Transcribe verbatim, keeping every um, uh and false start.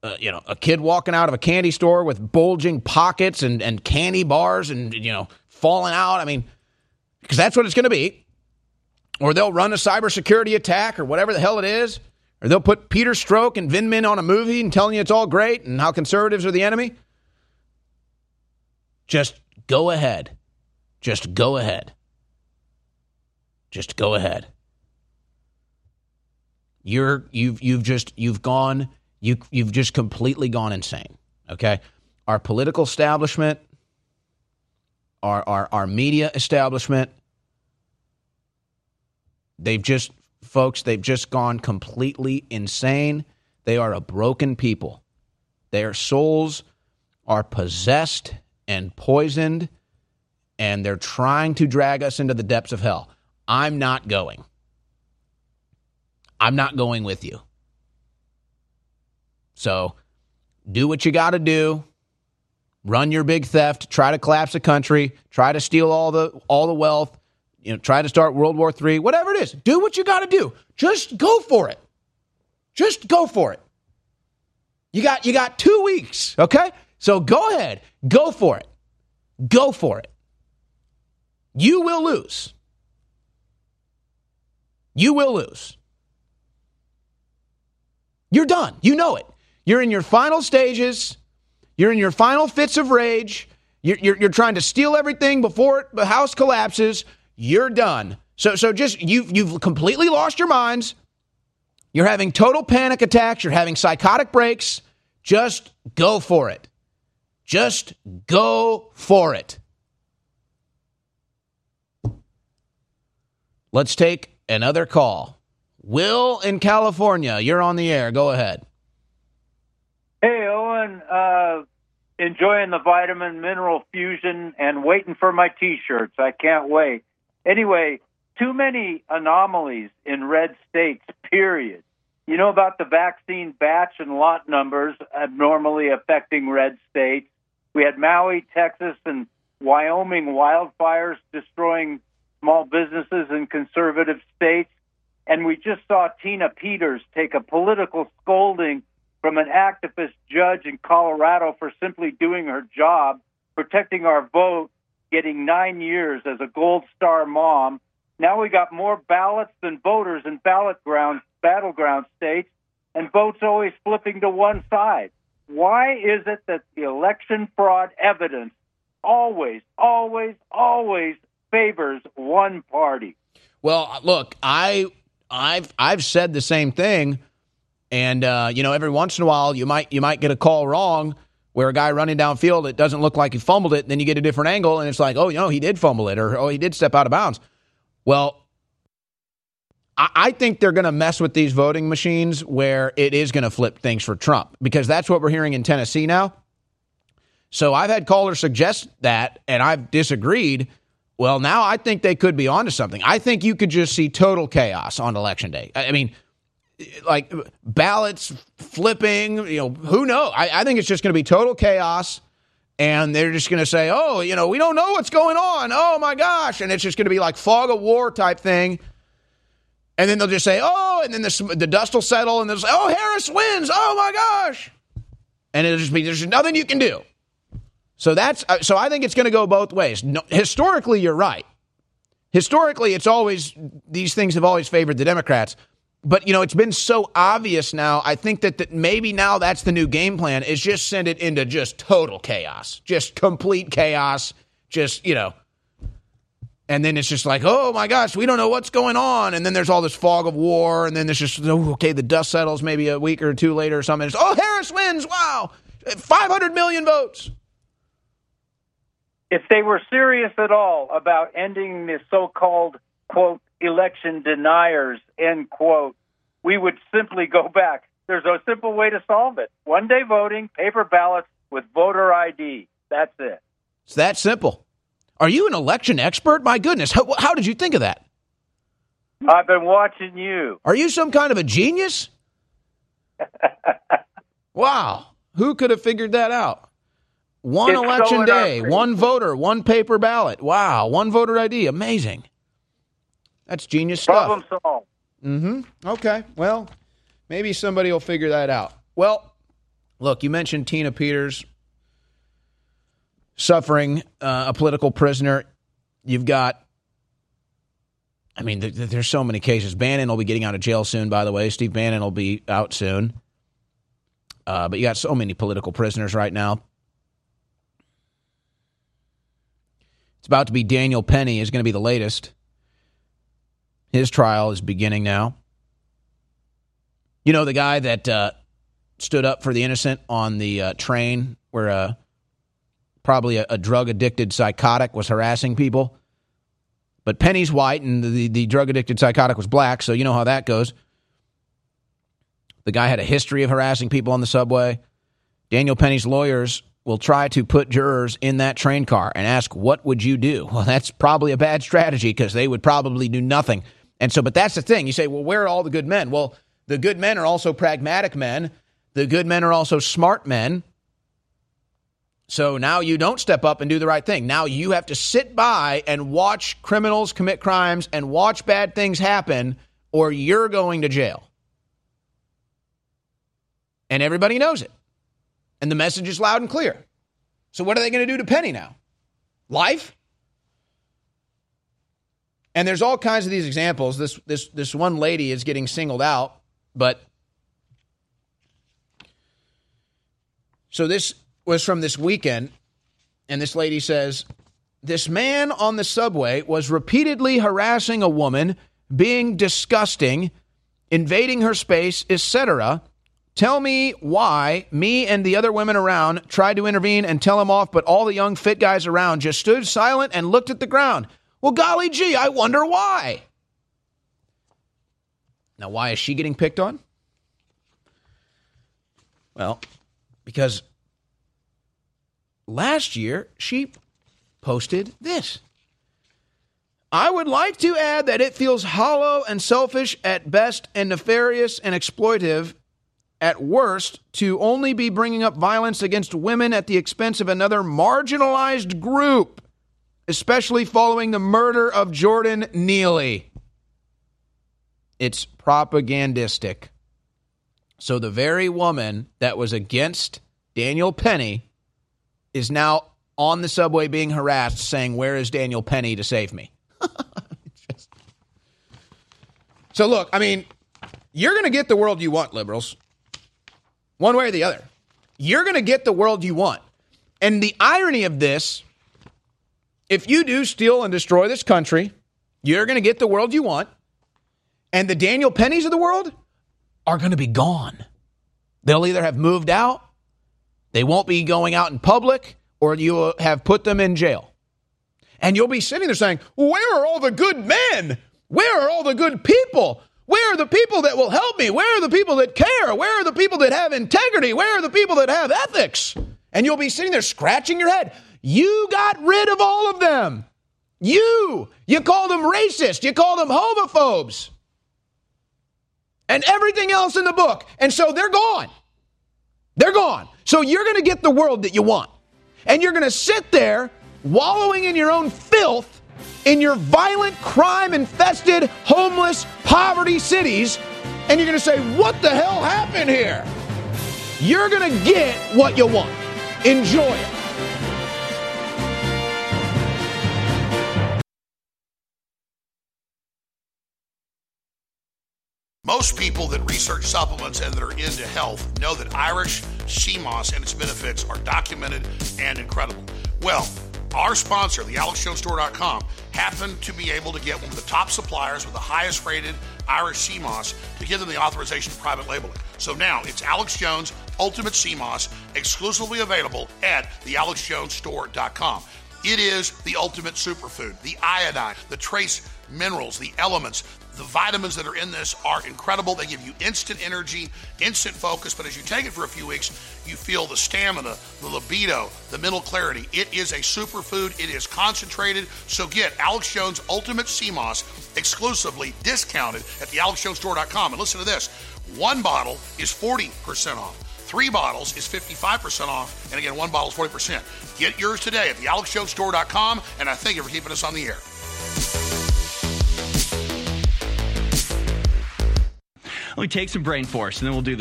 uh, you know, a kid walking out of a candy store with bulging pockets and, and candy bars and, you know, falling out. I mean, because that's what it's going to be. Or they'll run a cybersecurity attack or whatever the hell it is. Or they'll put Peter Strzok and Vin Min on a movie and telling you it's all great and how conservatives are the enemy. Just go ahead. Just go ahead. Just go ahead. You're you've you've just you've gone you you've just completely gone insane. Okay? Our political establishment, our our our media establishment, they've just folks, they've just gone completely insane. They are a broken people. Their souls are possessed and poisoned, and they're trying to drag us into the depths of hell. I'm not going. I'm not going with you. So do what you got to do. Run your big theft. Try to collapse the country. Try to steal all the all the wealth. You know, try to start World War Three. Whatever it is, do what you got to do. Just go for it. Just go for it. You got you got two weeks, okay? So go ahead. Go for it. Go for it. You will lose. You will lose. You're done. You know it. You're in your final stages. You're in your final fits of rage. You're, you're, you're trying to steal everything before the house collapses. You're done. So so just you've you've completely lost your minds. You're having total panic attacks. You're having psychotic breaks. Just go for it. Just go for it. Let's take another call. Will in California, you're on the air. Go ahead. Hey, Owen. Uh, enjoying the vitamin mineral fusion and waiting for my T-shirts. I can't wait. Anyway, too many anomalies in red states, period. You know about the vaccine batch and lot numbers abnormally affecting red states. We had Maui, Texas, and Wyoming wildfires destroying small businesses in conservative states. And we just saw Tina Peters take a political scolding from an activist judge in Colorado for simply doing her job, protecting our vote, getting nine years as a Gold Star mom. Now we got more ballots than voters in ballot ground, battleground states, and votes always flipping to one side. Why is it that the election fraud evidence always, always, always favors one party? Well, look, I, I've I've said the same thing, and uh, you know, every once in a while you might you might get a call wrong where a guy running downfield, it doesn't look like he fumbled it, and then you get a different angle, and it's like, oh, you know, he did fumble it, or oh, he did step out of bounds. Well, I, I think they're going to mess with these voting machines where it is going to flip things for Trump, because that's what we're hearing in Tennessee now. So I've had callers suggest that, and I've disagreed. Well, now I think they could be onto something. I think you could just see total chaos on Election Day. I mean, like ballots flipping, you know, who knows? I, I think it's just going to be total chaos, and they're just going to say, oh, you know, we don't know what's going on. Oh, my gosh. And it's just going to be like fog of war type thing. And then they'll just say, oh, and then the, the dust will settle, and they'll say, oh, Harris wins. Oh, my gosh. And it'll just be, there's nothing you can do. So that's so I think it's going to go both ways. No, historically, you're right. Historically, it's always, these things have always favored the Democrats. But, you know, it's been so obvious now. I think that, that maybe now that's the new game plan, is just send it into just total chaos, just complete chaos, just, you know. And then it's just like, oh, my gosh, we don't know what's going on. And then there's all this fog of war. And then there's just, oh, okay, the dust settles maybe a week or two later or something. It's, oh, Harris wins. Wow. five hundred million votes. If they were serious at all about ending the so-called, quote, election deniers, end quote, we would simply go back. There's a simple way to solve it. One-day voting, paper ballots with voter I D. That's it. It's that simple. Are you an election expert? My goodness. How, how did you think of that? I've been watching you. Are you some kind of a genius? Wow. Who could have figured that out? One It's election so day, enough. one voter, one paper ballot. Wow. One voter I D. Amazing. That's genius stuff. Problem solved. Mm-hmm. Okay. Well, maybe somebody will figure that out. Well, Look, you mentioned Tina Peters suffering uh, a political prisoner. You've got, I mean, th- th- there's so many cases. Bannon will be getting out of jail soon, by the way. Steve Bannon will be out soon. Uh, but you got so many political prisoners right now. It's about to be Daniel Penny is going to be the latest. His trial is beginning now. You know, the guy that uh, stood up for the innocent on the uh, train where uh, probably a, a drug-addicted psychotic was harassing people. But Penny's white and the, the drug-addicted psychotic was black, so you know how that goes. The guy had a history of harassing people on the subway. Daniel Penny's lawyers will try to put jurors in that train car and ask, what would you do? Well, that's probably a bad strategy because they would probably do nothing. And so, but that's the thing. You say, well, where are all the good men? Well, the good men are also pragmatic men. The good men are also smart men. So now you don't step up and do the right thing. Now you have to sit by and watch criminals commit crimes and watch bad things happen, or you're going to jail. And everybody knows it. And the message is loud and clear. So what are they going to do to Penny now? Life? And there's all kinds of these examples. This this this one lady is getting singled out, but so this was from this weekend, and this lady says, this man on the subway was repeatedly harassing a woman, being disgusting, invading her space, et cetera. Tell me why me and the other women around tried to intervene and tell him off, but all the young fit guys around just stood silent and looked at the ground. Well, golly gee, I wonder why. Now, why is she getting picked on? Well, because last year, she posted this. I would like to add that it feels hollow and selfish at best and nefarious and exploitive at worst to only be bringing up violence against women at the expense of another marginalized group, especially following the murder of Jordan Neely. It's propagandistic. So the very woman that was against Daniel Penny is now on the subway being harassed, saying, where is Daniel Penny to save me? Just... So look, I mean, you're going to get the world you want, liberals. One way or the other. You're going to get the world you want. And the irony of this, if you do steal and destroy this country, you're going to get the world you want. And the Daniel Pennys of the world are going to be gone. They'll either have moved out, they won't be going out in public, or you have put them in jail. And you'll be sitting there saying, where are all the good men? Where are all the good people? Where are the people that will help me? Where are the people that care? Where are the people that have integrity? Where are the people that have ethics? And you'll be sitting there scratching your head. You got rid of all of them. You. You called them racist. You called them homophobes. And everything else in the book. And so they're gone. They're gone. So you're going to get the world that you want. And you're going to sit there wallowing in your own filth in your violent, crime-infested, homeless, poverty cities, and you're going to say, what the hell happened here? You're going to get what you want. Enjoy it. Most people that research supplements and that are into health know that Irish Sea Moss and its benefits are documented and incredible. Well, our sponsor, the Alex Jones Store dot com, happened to be able to get one of the top suppliers with the highest rated Irish Sea Moss to give them the authorization to private label it. So now it's Alex Jones Ultimate Sea Moss, exclusively available at the Alex Jones Store dot com. It is the ultimate superfood. The iodine, the trace minerals, the elements, the vitamins that are in this are incredible. They give you instant energy, instant focus, but as you take it for a few weeks, you feel the stamina, the libido, the mental clarity. It is a superfood. It is concentrated. So get Alex Jones Ultimate Sea Moss exclusively discounted at the Alex Jones Store dot com. And listen to this. One bottle is forty percent off. Three bottles is fifty-five percent off. And again, one bottle is forty percent. Get yours today at the Alex Jones Store dot com. And I thank you for keeping us on the air. Let me take some brain force, and then we'll do the